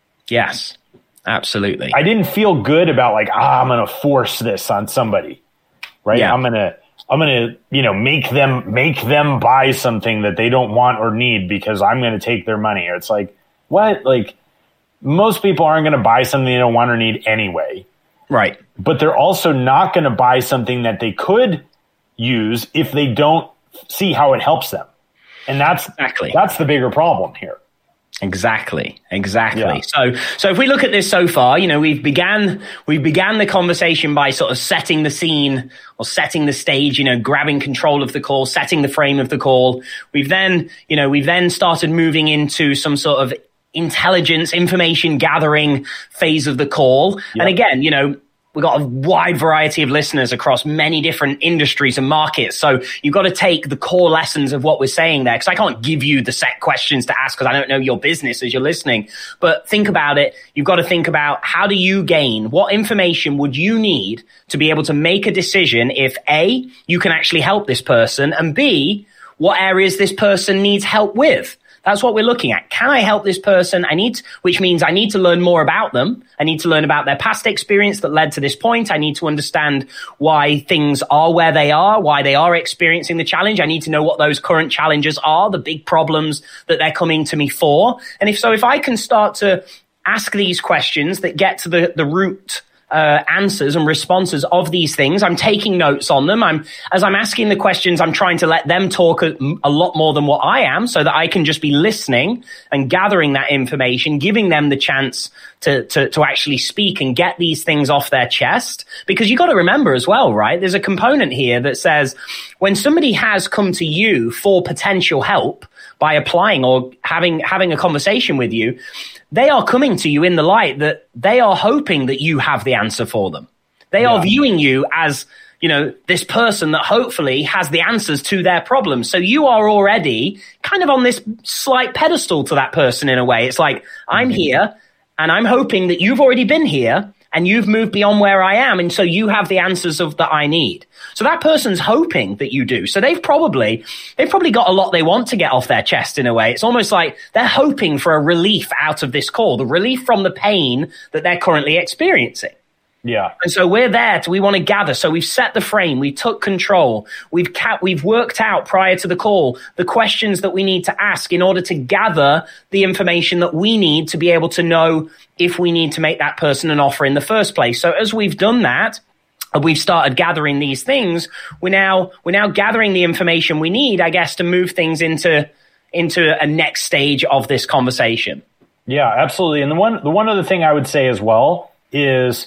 Yes, absolutely. I didn't feel good about like, ah, I'm going to force this on somebody, right? Yeah. I'm going to, I'm going to, you know, make them, make them buy something that they don't want or need because I'm going to take their money. It's like, what? Like, most people aren't going to buy something they don't want or need anyway. Right. But they're also not going to buy something that they could use if they don't see how it helps them. And that's exactly that's the bigger problem here. Exactly. Exactly. Yeah. So, so if we look at this so far, you know, we've began, we began the conversation by sort of setting the scene or setting the stage, you know, grabbing control of the call, setting the frame of the call. We've then, you know, we've then started moving into some sort of intelligence, information gathering phase of the call. Yep. And again, you know, we've got a wide variety of listeners across many different industries and markets. So you've got to take the core lessons of what we're saying there, because I can't give you the set questions to ask because I don't know your business as you're listening. But think about it. You've got to think about, how do you gain? What information would you need to be able to make a decision if A, you can actually help this person, and B, what areas this person needs help with? That's what we're looking at. Can I help this person? I need, which means I need to learn more about them. I need to learn about their past experience that led to this point. I need to understand why things are where they are, why they are experiencing the challenge. I need to know what those current challenges are, the big problems that they're coming to me for. And if so, if I can start to ask these questions that get to the, the root Uh, answers and responses of these things. I'm taking notes on them. I'm, as I'm asking the questions, I'm trying to let them talk a, a lot more than what I am, so that I can just be listening and gathering that information, giving them the chance to, to, to actually speak and get these things off their chest. Because you got to remember as well, right? There's a component here that says when somebody has come to you for potential help by applying or having, having a conversation with you, they are coming to you in the light that they are hoping that you have the answer for them. They yeah. are viewing you as, you know, this person that hopefully has the answers to their problems. So you are already kind of on this slight pedestal to that person in a way. It's like, I'm mm-hmm. here and I'm hoping that you've already been here and you've moved beyond where I am. And so you have the answers of that I need. So that person's hoping that you do. So they've probably, they've probably got a lot they want to get off their chest in a way. It's almost like they're hoping for a relief out of this call, the relief from the pain that they're currently experiencing. Yeah. And so we're there to, we want to gather. So we've set the frame. We took control. We've ca- we've worked out prior to the call the questions that we need to ask in order to gather the information that we need to be able to know if we need to make that person an offer in the first place. So as we've done that, we've started gathering these things. We're now, we're now gathering the information we need, I guess, to move things into, into a next stage of this conversation. Yeah, absolutely. And the one, the one other thing I would say as well is,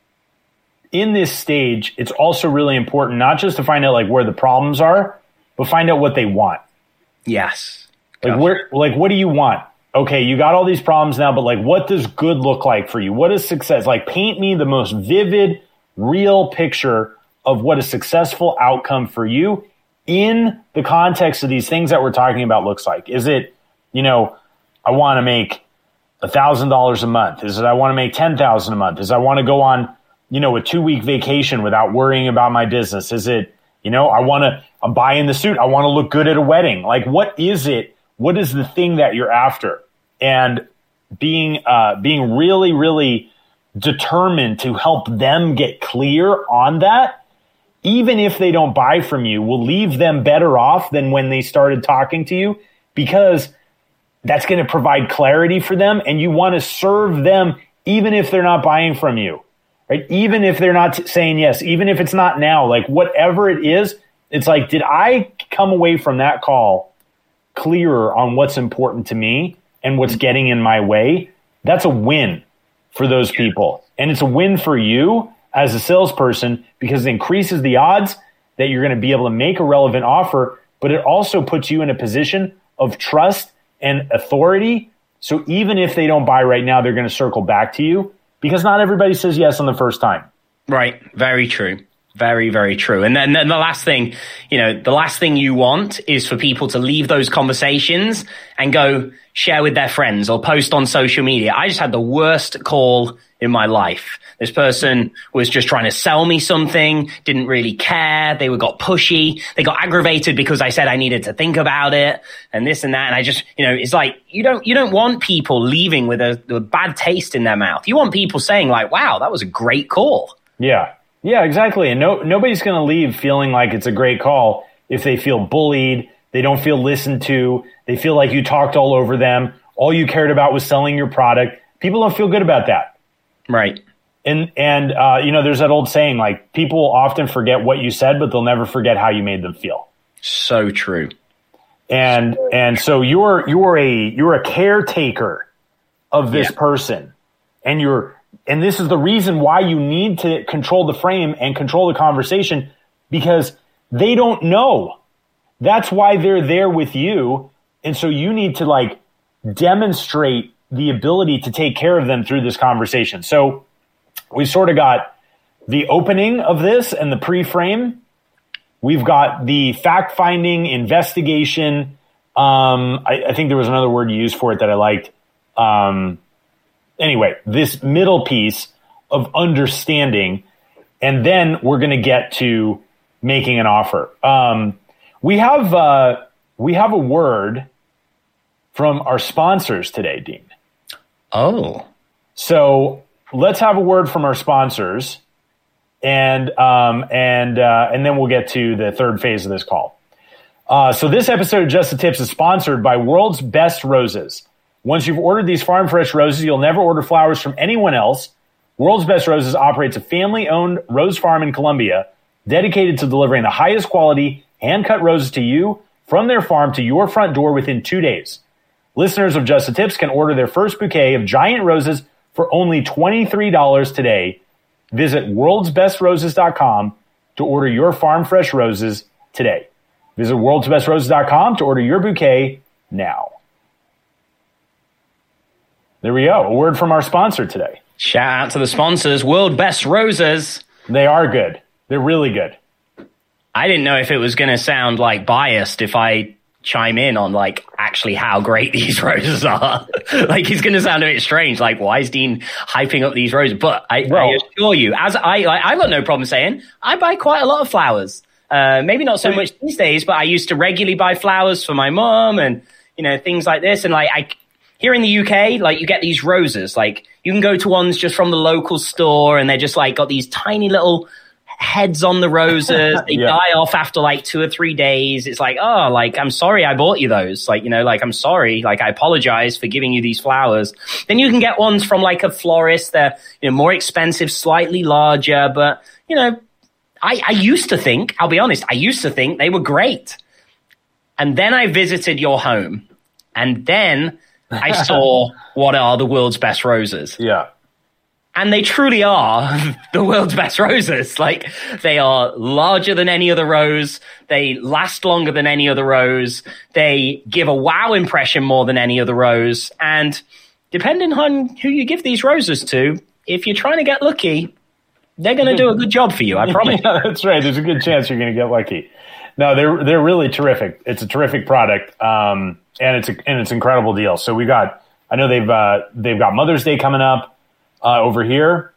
in this stage, it's also really important not just to find out like where the problems are, but find out what they want. Yes. Like gotcha. where, like what do you want? Okay, you got all these problems now, but like what does good look like for you? What is success? Like paint me the most vivid, real picture of what a successful outcome for you in the context of these things that we're talking about looks like. Is it, you know, I want to make a thousand dollars a month? Is it I want to make ten thousand a month? Is I want to go on, you know, a two week vacation without worrying about my business? Is it, you know, I want to, I'm buying the suit. I want to look good at a wedding. Like, what is it? What is the thing that you're after? And being, uh, being really, really determined to help them get clear on that, even if they don't buy from you, will leave them better off than when they started talking to you, because that's going to provide clarity for them. And you want to serve them even if they're not buying from you. Right? Even if they're not saying yes, even if it's not now, like whatever it is, it's like, did I come away from that call clearer on what's important to me and what's getting in my way? That's a win for those people. And it's a win for you as a salesperson, because it increases the odds that you're going to be able to make a relevant offer, but it also puts you in a position of trust and authority. So even if they don't buy right now, they're going to circle back to you. Because not everybody says yes on the first time. Right. Very true. Very, very true. And then, then the last thing, you know, the last thing you want is for people to leave those conversations and go share with their friends or post on social media. I just had the worst call in my life. This person was just trying to sell me something, didn't really care. They were got pushy. They got aggravated because I said I needed to think about it and this and that. And I just, you know, it's like, you don't, you don't want people leaving with a, a bad taste in their mouth. You want people saying like, wow, that was a great call. Yeah. Yeah, exactly. And no, nobody's going to leave feeling like it's a great call if they feel bullied, they don't feel listened to, they feel like you talked all over them, all you cared about was selling your product. People don't feel good about that. Right. And, and uh, you know, there's that old saying, like, people often forget what you said, but they'll never forget how you made them feel. So true. And and so you're you're a you're a caretaker of this yeah. person. And you're and this is the reason why you need to control the frame and control the conversation, because they don't know. That's why they're there with you. And so you need to like demonstrate the ability to take care of them through this conversation. So we sort of got the opening of this and the pre-frame. We've got the fact-finding, investigation. Um, I, I think there was another word you used for it that I liked. Um, anyway, this middle piece of understanding, and then we're going to get to making an offer. Um, we have uh, we have a word from our sponsors today, Dean. Oh. So let's have a word from our sponsors, and um, and uh, and then we'll get to the third phase of this call. Uh, so this episode of Just the Tips is sponsored by World's Best Roses. Once you've ordered these farm fresh roses, you'll never order flowers from anyone else. World's Best Roses operates a family-owned rose farm in Colombia dedicated to delivering the highest quality hand-cut roses to you from their farm to your front door within two days. Listeners of Just the Tips can order their first bouquet of giant roses for only twenty-three dollars today. Visit worlds best roses dot com to order your farm fresh roses today. Visit worlds best roses dot com to order your bouquet now. There we go. A word from our sponsor today. Shout out to the sponsors, World Best Roses. They are good. They're really good. I didn't know if it was going to sound like biased if I chime in on like actually how great these roses are. Like it's going to sound a bit strange. Like why is Dean hyping up these roses? But I, well, I assure you, as I, I, I've got no problem saying I buy quite a lot of flowers. Uh, maybe not so much these days, but I used to regularly buy flowers for my mom and, you know, things like this. And like I, here in the U K, like you get these roses, like you can go to ones just from the local store and they're just like got these tiny little heads on the roses. They yeah. die off after like two or three days. It's like, oh, like, I'm sorry I bought you those. Like, you know, like, I'm sorry. Like, I apologize for giving you these flowers. Then you can get ones from like a florist. They're, you know, more expensive, slightly larger. But, you know, I, I used to think, I'll be honest, I used to think they were great. And then I visited your home. And then I saw what are the world's best roses. Yeah. And they truly are the world's best roses. Like, they are larger than any other rose. They last longer than any other rose. They give a wow impression more than any other rose. And depending on who you give these roses to, if you're trying to get lucky, they're going to do a good job for you, I promise. Yeah, that's right. There's a good chance you're going to get lucky. No, they're they're really terrific. It's a terrific product, um, and it's a, and it's an incredible deal. So we got, I know they've uh, they've got Mother's Day coming up. Uh, over here.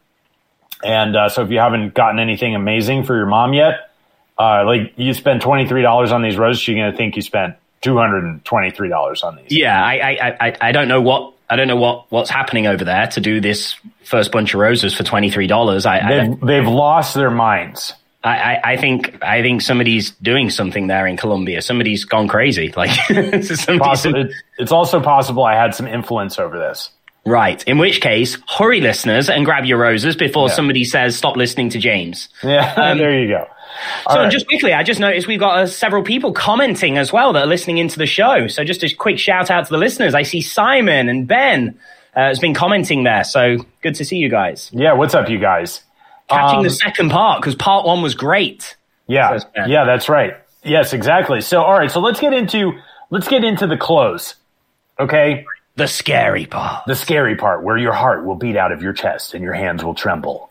And uh, so if you haven't gotten anything amazing for your mom yet, uh, like you spend twenty-three dollars on these roses, she's going to think you spent two hundred twenty-three dollars on these. Yeah, I, I, I, I don't know what I don't know what, what's happening over there to do this first bunch of roses for twenty-three dollars. I, they've, I they've lost their minds. I, I, I think I think somebody's doing something there in Colombia. Somebody's gone crazy. Like Possi- it, it's also possible I had some influence over this. Right. In which case, hurry, listeners, and grab your roses before yeah. somebody says, stop listening to James. Yeah, um, there you go. All so right. just quickly, I just noticed we've got uh, several people commenting as well that are listening into the show. So just a quick shout out to the listeners. I see Simon and Ben uh, has been commenting there. So good to see you guys. Yeah, what's up, you guys? Catching um, the second part because part one was great. Yeah, yeah, that's right. Yes, exactly. So, all right, so let's get into let's get into the close. Okay. The scary part. The scary part, where your heart will beat out of your chest and your hands will tremble.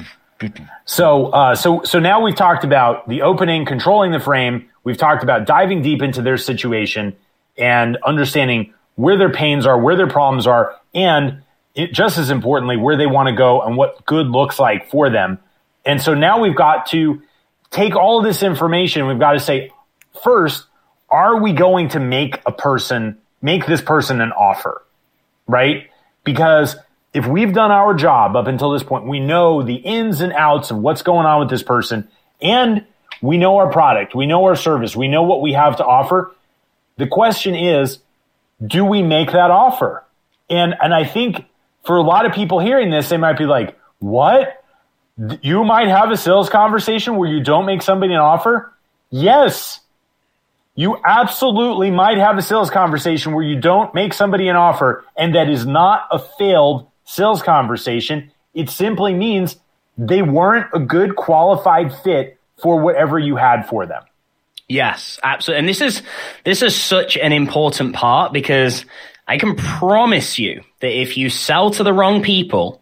so, uh, so, so now we've talked about the opening, controlling the frame. We've talked about diving deep into their situation and understanding where their pains are, where their problems are, and it, just as importantly, where they want to go and what good looks like for them. And so now we've got to take all of this information. We've got to say, first, are we going to make a person, make this person an offer, right? Because if we've done our job up until this point, we know the ins and outs of what's going on with this person, and we know our product, we know our service, we know what we have to offer. The question is, do we make that offer? And and I think for a lot of people hearing this, they might be like, what? You might have a sales conversation where you don't make somebody an offer? Yes. You absolutely might have a sales conversation where you don't make somebody an offer, and that is not a failed sales conversation. It simply means they weren't a good qualified fit for whatever you had for them. Yes, absolutely. And this is this is such an important part, because I can promise you that if you sell to the wrong people,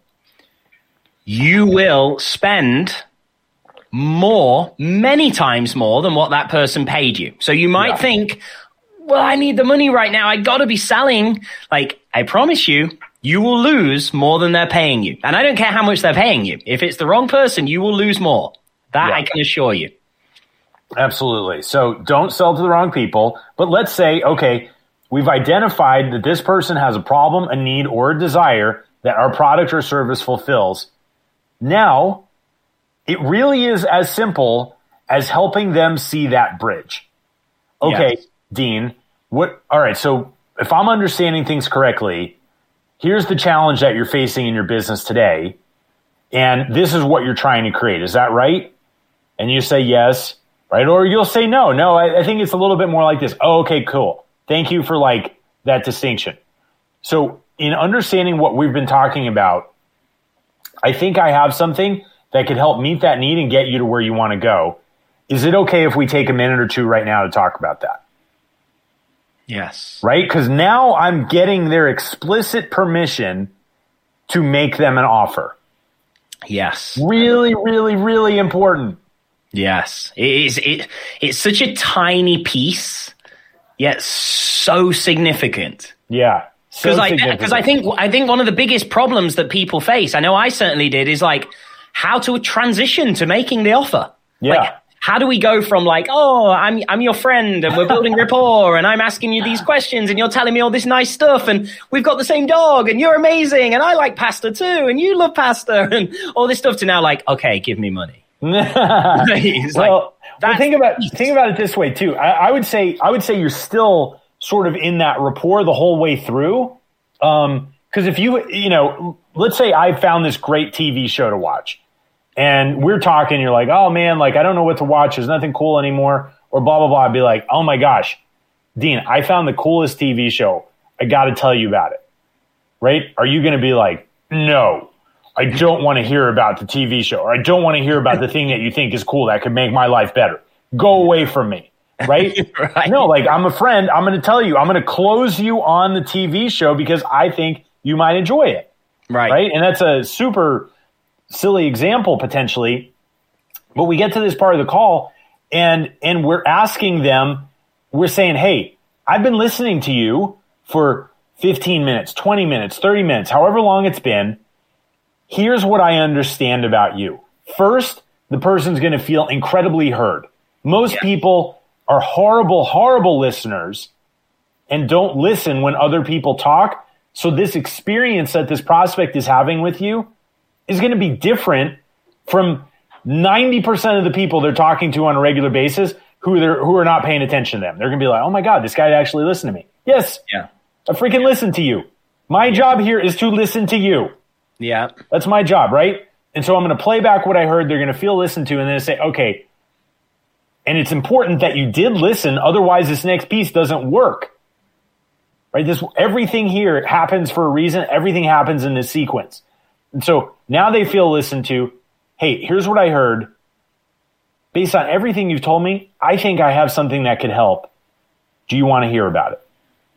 you will spend more, many times more than what that person paid you. So you might yeah. think, well, I need the money right now. I got to be selling. Like, I promise you, you will lose more than they're paying you. And I don't care how much they're paying you. If it's the wrong person, you will lose more. That yeah. I can assure you. Absolutely. So don't sell to the wrong people. But let's say, okay, we've identified that this person has a problem, a need, or a desire that our product or service fulfills. Now, it really is as simple as helping them see that bridge. Okay, yes. Dean, what, all right. So if I'm understanding things correctly, here's the challenge that you're facing in your business today. And this is what you're trying to create. Is that right? And you say yes, right? Or you'll say no. No, I, I think it's a little bit more like this. Oh, okay, cool. Thank you for like that distinction. So in understanding what we've been talking about, I think I have something that could help meet that need and get you to where you want to go. Is it okay if we take a minute or two right now to talk about that? Yes. Right? Because now I'm getting their explicit permission to make them an offer. Yes. Really, really, really important. Yes. It is, it, it's such a tiny piece, yet so significant. Yeah. Because so I, because I think, I think one of the biggest problems that people face, I know I certainly did, is like how to transition to making the offer. Yeah. Like, how do we go from like, oh, I'm I'm your friend and we're building rapport and I'm asking you these questions and you're telling me all this nice stuff and we've got the same dog and you're amazing and I like pasta too and you love pasta and all this stuff, to now like, okay, give me money. well, like, well, think about think about it this way too. I, I would say I would say you're still sort of in that rapport the whole way through. Um, because if you you know, let's say I found this great T V show to watch. And we're talking, you're like, oh man, like, I don't know what to watch. There's nothing cool anymore, or blah, blah, blah. I'd be like, oh my gosh, Dean, I found the coolest T V show. I got to tell you about it. Right? Are you going to be like, no, I don't want to hear about the T V show, or I don't want to hear about the thing that you think is cool that could make my life better. Go away from me. Right? Right. No, like, I'm a friend. I'm going to tell you, I'm going to close you on the T V show because I think you might enjoy it. Right. Right? And that's a super silly example potentially, but we get to this part of the call and and we're asking them, we're saying, hey, I've been listening to you for fifteen minutes, twenty minutes, thirty minutes, however long it's been. Here's what I understand about you. First, the person's going to feel incredibly heard. Most yeah. people are horrible, horrible listeners and don't listen when other people talk. So this experience that this prospect is having with you is going to be different from ninety percent of the people they're talking to on a regular basis who they're, who are not paying attention to them. They're going to be like, oh my God, this guy actually listened to me. Yes. Yeah. I freaking listen to you. My job here is to listen to you. Yeah. That's my job, right? And so I'm going to play back what I heard. They're going to feel listened to and then say, okay. And it's important that you did listen. Otherwise this next piece doesn't work. Right? This, everything here happens for a reason. Everything happens in this sequence. And so now they feel listened to. Hey, here's what I heard. Based on everything you've told me, I think I have something that could help. Do you want to hear about it?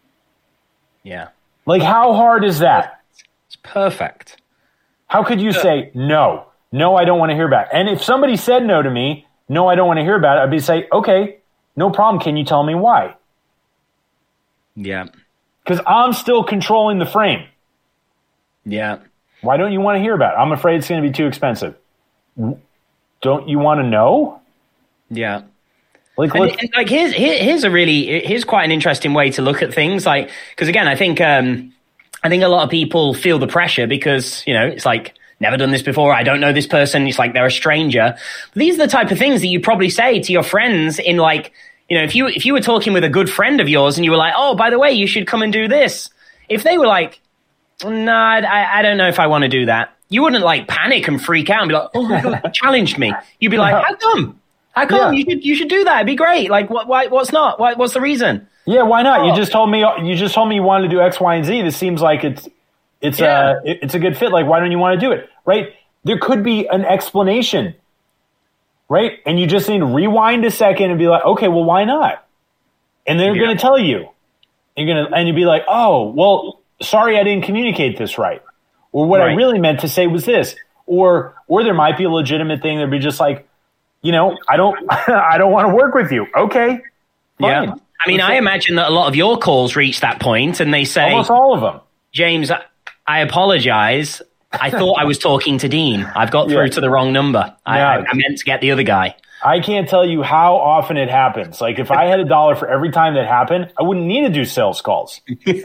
Yeah. Like, how hard is that? It's perfect. How could you say, no, no, I don't want to hear about it? And if somebody said no to me, no, I don't want to hear about it, I'd be say, okay, no problem. Can you tell me why? Yeah. Because I'm still controlling the frame. Yeah. Why don't you want to hear about it? I'm afraid it's going to be too expensive. Don't you want to know? Yeah. Like, and, and like here's here, here's a really here's quite an interesting way to look at things. Like, because again, I think um, I think a lot of people feel the pressure because, you know, it's like, never done this before. I don't know this person. It's like they're a stranger. But these are the type of things that you probably say to your friends in, like, you know, if you if you were talking with a good friend of yours and you were like, oh, by the way, you should come and do this. If they were like, no, I, I don't know if I want to do that, you wouldn't like panic and freak out and be like, oh my God, you challenged me. You'd be like, how come? How come? Yeah. You should you should do that. It'd be great. Like, what? Why? What's not? Why, what's the reason? Yeah, why not? Oh. You just told me you just told me you wanted to do X, Y, and Z. This seems like it's it's yeah. a it's a good fit. Like, why don't you want to do it? Right? There could be an explanation, right? And you just need to rewind a second and be like, okay, well, why not? And they're yeah. going to tell you. You're gonna and you'd be like, oh, well, sorry, I didn't communicate this right, or what right. I really meant to say was this, or or there might be a legitimate thing that'd be just like, you know, I don't I don't want to work with you. Okay, fine. Yeah. I mean, I imagine that a lot of your calls reach that point, and they say, almost all of them. James, I, I apologize. I thought I was talking to Dean. I've got through yeah. to the wrong number. I, yeah. I, I meant to get the other guy. I can't tell you how often it happens. Like, if I had a dollar for every time that happened, I wouldn't need to do sales calls.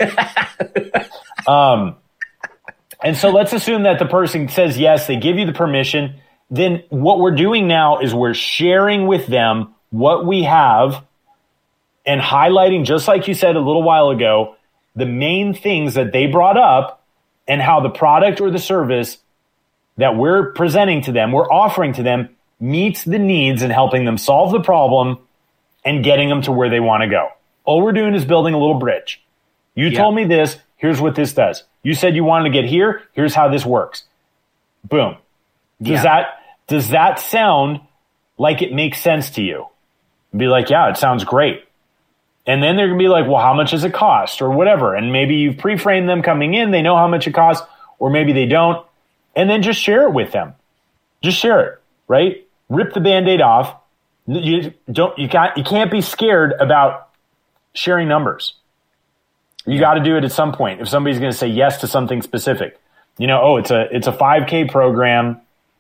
um, and so let's assume that the person says yes, they give you the permission. Then what we're doing now is we're sharing with them what we have and highlighting, just like you said a little while ago, the main things that they brought up and how the product or the service that we're presenting to them, we're offering to them, meets the needs and helping them solve the problem and getting them to where they want to go. All we're doing is building a little bridge. You yeah. told me this. Here's what this does. You said you wanted to get here. Here's how this works. Boom. Does yeah. that, does that sound like it makes sense to you? Be like, yeah, it sounds great. And then they're going to be like, well, how much does it cost or whatever? And maybe you've pre-framed them coming in. They know how much it costs, or maybe they don't. And then just share it with them. Just share it, right? Rip the Band-Aid off. You don't, you can't, you can't be scared about sharing numbers. You yeah. got to do it at some point. If somebody's going to say yes to something specific, you know, oh, it's a, it's a five K program.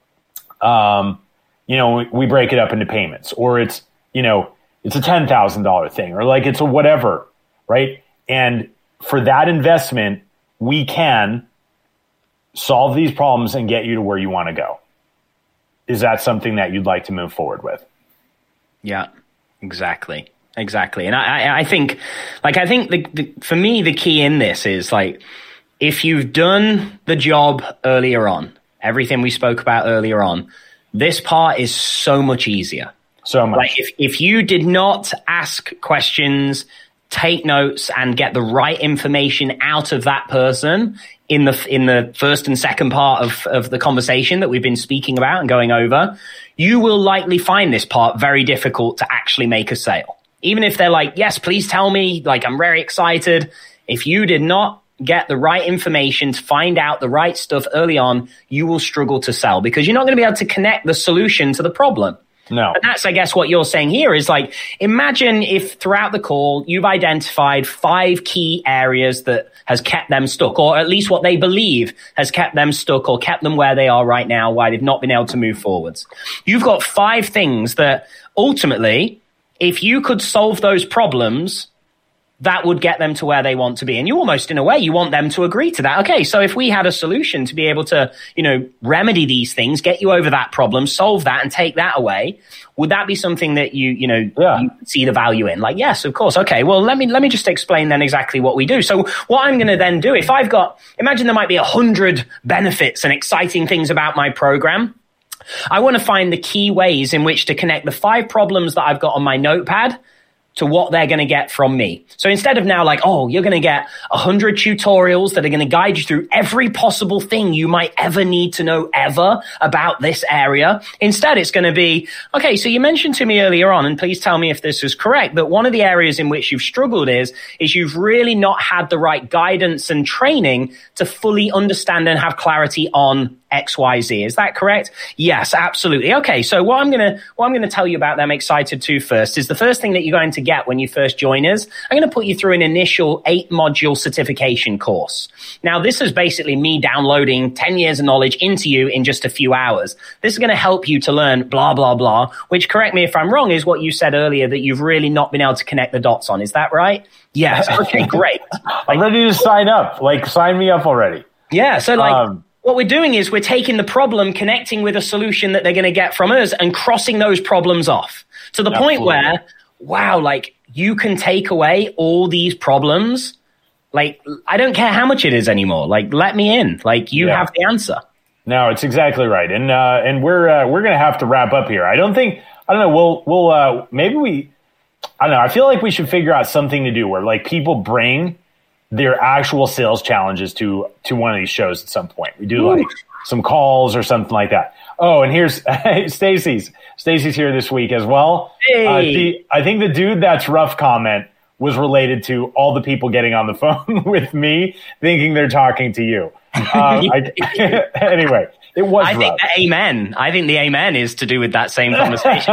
Um, you know, we, we break it up into payments, or it's, you know, it's a ten thousand dollars thing, or like it's a whatever, right? And for that investment, we can solve these problems and get you to where you want to go. Is that something that you'd like to move forward with? Yeah, exactly. Exactly. And I, I think, like, I think the, the, for me, the key in this is like, if you've done the job earlier on, everything we spoke about earlier on, this part is so much easier. So much. Like if, if you did not ask questions, take notes, and get the right information out of that person in the in the first and second part of, of the conversation that we've been speaking about and going over, you will likely find this part very difficult to actually make a sale. Even if they're like, yes, please tell me, like, I'm very excited. If you did not get the right information to find out the right stuff early on, you will struggle to sell because you're not going to be able to connect the solution to the problem. No. And that's, I guess, what you're saying here is like, imagine if throughout the call, you've identified five key areas that has kept them stuck, or at least what they believe has kept them stuck or kept them where they are right now, why they've not been able to move forwards. You've got five things that ultimately, if you could solve those problems, that would get them to where they want to be. And you almost, in a way, you want them to agree to that. Okay, so if we had a solution to be able to, you know, remedy these things, get you over that problem, solve that and take that away, would that be something that you, you know, yeah. you see the value in? Like, yes, of course. Okay, well, let me, let me just explain then exactly what we do. So what I'm going to then do, if I've got, imagine there might be a hundred benefits and exciting things about my program. I want to find the key ways in which to connect the five problems that I've got on my notepad to what they're going to get from me. So instead of now like, oh, you're going to get a hundred tutorials that are going to guide you through every possible thing you might ever need to know ever about this area. Instead, it's going to be, okay, so you mentioned to me earlier on, and please tell me if this is correct, that one of the areas in which you've struggled is, is you've really not had the right guidance and training to fully understand and have clarity on X Y Z. Is that correct? Yes, absolutely. Okay, so what I'm gonna what I'm gonna tell you about that I'm excited to first is the first thing that you're going to get when you first join us. I'm going to put you through an initial eight module certification course. Now, this is basically me downloading ten years of knowledge into you in just a few hours. This is going to help you to learn blah, blah, blah, which, correct me if I'm wrong, is what you said earlier that you've really not been able to connect the dots on. Is that right? Yes. Okay, great. I'm ready to sign up. Like, sign me up already. Yeah. So like, Um, what we're doing is we're taking the problem, connecting with a solution that they're going to get from us and crossing those problems off to the point Absolutely. where, wow, like you can take away all these problems. Like, I don't care how much it is anymore. Like, let me in. Like, you Yeah. have the answer. No, it's exactly right. And, uh, and we're, uh, we're going to have to wrap up here. I don't think, I don't know. We'll, we'll, uh, maybe we, I don't know. I feel like we should figure out something to do where like people bring their actual sales challenges to to one of these shows at some point. We do like Ooh. some calls or something like that. Oh, and here's Stacy's. Stacy's here this week as well. Hey. Uh, the, I think the dude that's rough comment was related to all the people getting on the phone with me thinking they're talking to you. Um, I, anyway, it was I rough. think the amen. I think the amen is to do with that same conversation.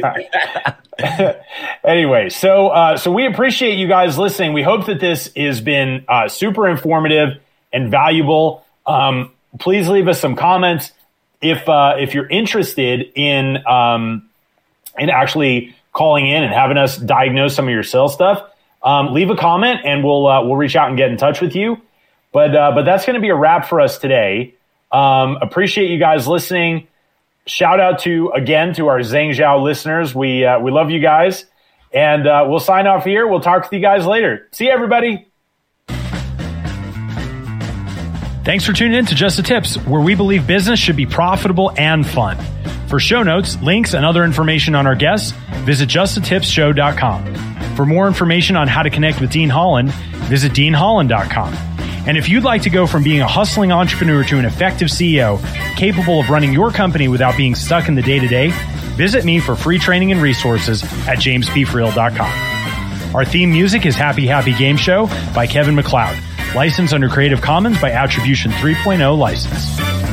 Anyway, so uh, so we appreciate you guys listening. We hope that this has been uh, super informative and valuable. Um, please leave us some comments if uh, if you're interested in um, in actually calling in and having us diagnose some of your sales stuff. Um, leave a comment and we'll uh, we'll reach out and get in touch with you. But uh, but that's going to be a wrap for us today. Um, appreciate you guys listening. Shout out to, again, to our Zhang Zhao listeners. We uh, we love you guys. And uh, we'll sign off here. We'll talk to you guys later. See you, everybody. Thanks for tuning in to Just the Tips, where we believe business should be profitable and fun. For show notes, links, and other information on our guests, visit just the tips show dot com. For more information on how to connect with Dean Holland, visit dean holland dot com. And if you'd like to go from being a hustling entrepreneur to an effective C E O, capable of running your company without being stuck in the day-to-day, visit me for free training and resources at james p friel dot com. Our theme music is Happy Happy Game Show by Kevin MacLeod, licensed under Creative Commons by Attribution three point oh license.